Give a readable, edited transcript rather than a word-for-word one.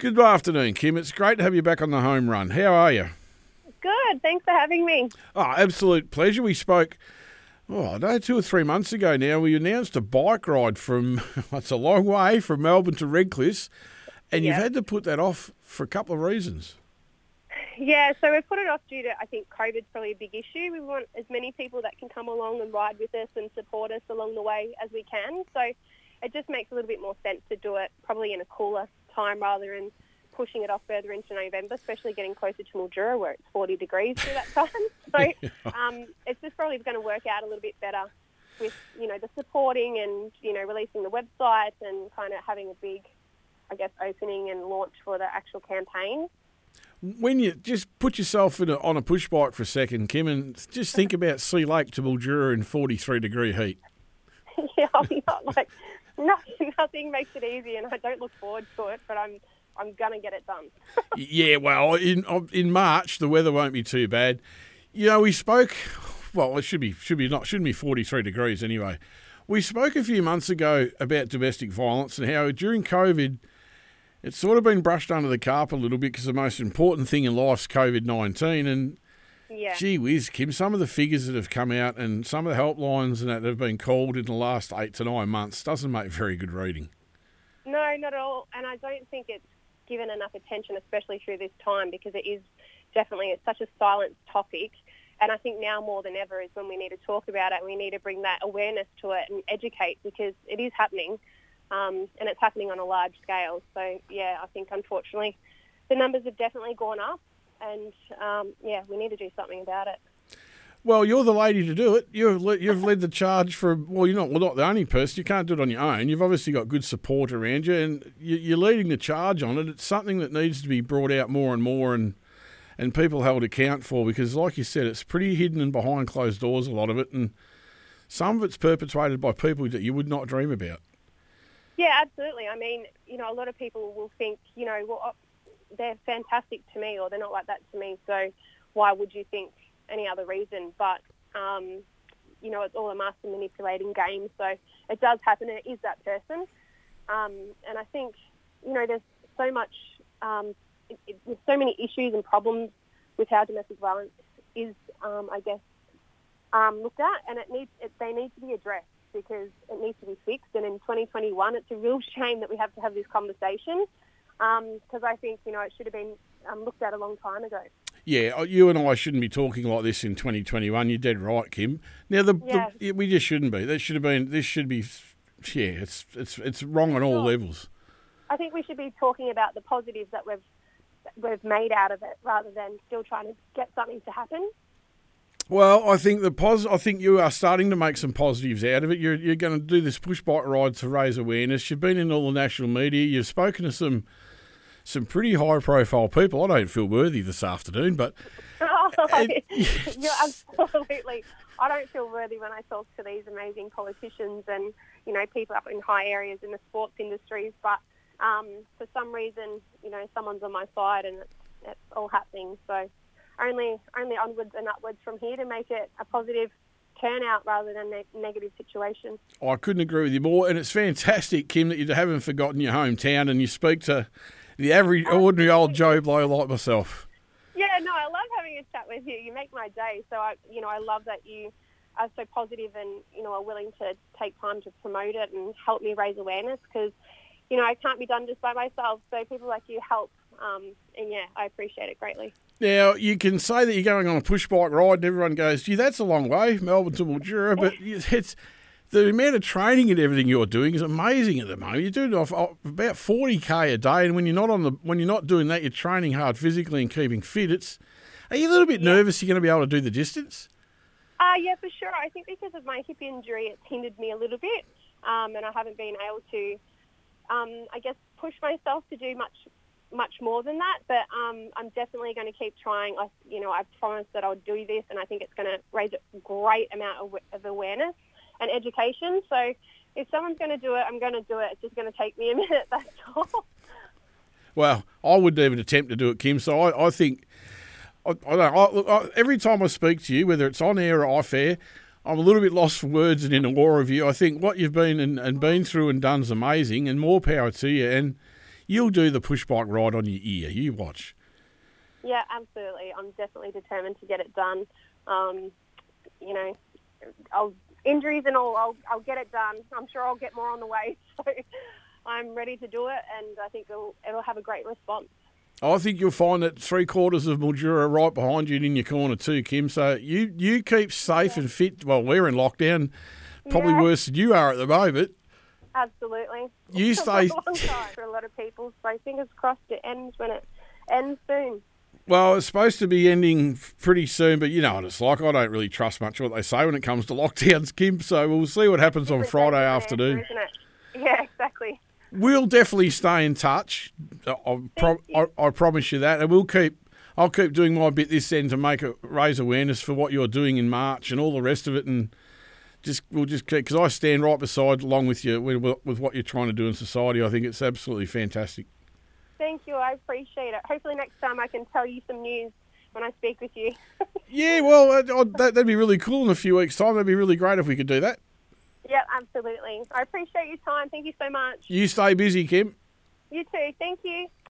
Good afternoon, Kim. It's great to have you back on the home run. How are you? Good. Thanks for having me. Oh, absolute pleasure. We spoke, I don't know, 2 or 3 months ago now. We announced a bike ride from, it's a long way, from Melbourne to Redcliffe, and you've had to put that off for a couple of reasons. Yeah, so we've put it off due to, I think, COVID's probably a big issue. We want as many people that can come along and ride with us and support us along the way as we can. So it just makes a little bit more sense to do it probably in a cooler time rather than pushing it off further into November, especially getting closer to Mildura where it's 40 degrees through that time. So it's just probably going to work out a little bit better with, the supporting and, releasing the website and kind of having a big, opening and launch for the actual campaign. When you just put yourself on a push bike for a second, Kim, and just think about Sea Lake to Mildura in 43-degree heat. Yeah, nothing makes it easy, and I don't look forward to it, but I'm going to get it done. Yeah, well, in March, the weather won't be too bad. We spoke, well, it shouldn't be 43 degrees anyway. We spoke a few months ago about domestic violence and how during COVID, it's sort of been brushed under the carpet a little bit because the most important thing in life's COVID-19. And gee whiz, Kim, some of the figures that have come out and some of the helplines that have been called in the last 8 to 9 months doesn't make very good reading. No, not at all. And I don't think it's given enough attention, especially through this time, because it is definitely, it's such a silent topic. And I think now more than ever is when we need to talk about it. We need to bring that awareness to it and educate, because it is happening. And it's happening on a large scale. So, yeah, I think, unfortunately, the numbers have definitely gone up. And, we need to do something about it. Well, you're the lady to do it. You've led the charge for, you're not the only person. You can't do it on your own. You've obviously got good support around you, and you're leading the charge on it. It's something that needs to be brought out more and more and people held account for, because, like you said, it's pretty hidden and behind closed doors, a lot of it, and some of it's perpetrated by people that you would not dream about. Yeah, absolutely. I mean, a lot of people will think, they're fantastic to me, or they're not like that to me, so why would you think any other reason? But, it's all a master manipulating game, so it does happen, and it is that person. And I think, there's so much, there's so many issues and problems with how domestic violence is, looked at, and they need to be addressed, because it needs to be fixed. And in 2021, it's a real shame that we have to have this conversation, because I think, it should have been looked at a long time ago. Yeah, you and I shouldn't be talking like this in 2021. You're dead right, Kim. Now, we just shouldn't be. This should be, it's wrong on all levels. I think we should be talking about the positives that we've made out of it, rather than still trying to get something to happen. Well, I think I think you are starting to make some positives out of it. You're going to do this push bike ride to raise awareness. You've been in all the national media. You've spoken to some pretty high-profile people. I don't feel worthy this afternoon, but... You're absolutely... I don't feel worthy when I talk to these amazing politicians and, people up in high areas in the sports industries, but for some reason, someone's on my side, and it's all happening. So only onwards and upwards from here to make it a positive turnout rather than a negative situation. I couldn't agree with you more, and it's fantastic, Kim, that you haven't forgotten your hometown and you speak to the average, ordinary old Joe Blow like myself. Yeah, no, I love having a chat with you. You make my day. So, I love that you are so positive and, are willing to take time to promote it and help me raise awareness, because, I can't be done just by myself. So people like you help. I appreciate it greatly. Now, you can say that you're going on a push bike ride and everyone goes, gee, that's a long way, Melbourne to Mildura, but it's... The amount of training and everything you're doing is amazing at the moment. You're doing off about 40k a day, and when you're not doing that, you're training hard physically and keeping fit. Are you a little bit nervous you're going to be able to do the distance? Yeah, for sure. I think because of my hip injury, it's hindered me a little bit, and I haven't been able to, push myself to do much more than that. But I'm definitely going to keep trying. I promised that I would do this, and I think it's going to raise a great amount of awareness and education. So if someone's going to do it, I'm going to do it. It's just going to take me a minute, that's all. Well, I wouldn't even attempt to do it, Kim. So I think, every time I speak to you, whether it's on air or off air, I'm a little bit lost for words and in awe of you. I think what you've been and been through and done is amazing, and more power to you. And you'll do the push bike ride on your ear. You watch. Yeah, absolutely. I'm definitely determined to get it done. You know, injuries and all, I'll get it done. I'm sure I'll get more on the way. So I'm ready to do it, and I think it'll have a great response. I think you'll find that 3/4 of Mildura are right behind you and in your corner too, Kim. So you keep safe and fit. Well, we're in lockdown, probably worse than you are at the moment. Absolutely. You stay. It's a long time for a lot of people, so fingers crossed it ends when it ends soon. Well, it's supposed to be ending pretty soon, but you know what it's like. I don't really trust much what they say when it comes to lockdowns, Kim. So we'll see what happens on Friday afternoon. Isn't it? Yeah, exactly. We'll definitely stay in touch. I promise you that, and I'll keep doing my bit this end to raise awareness for what you're doing in March and all the rest of it, and we'll just keep, because I stand right beside along with you with what you're trying to do in society. I think it's absolutely fantastic. Thank you. I appreciate it. Hopefully next time I can tell you some news when I speak with you. Yeah, well, that'd be really cool in a few weeks' time. That'd be really great if we could do that. Yeah, absolutely. I appreciate your time. Thank you so much. You stay busy, Kim. You too. Thank you.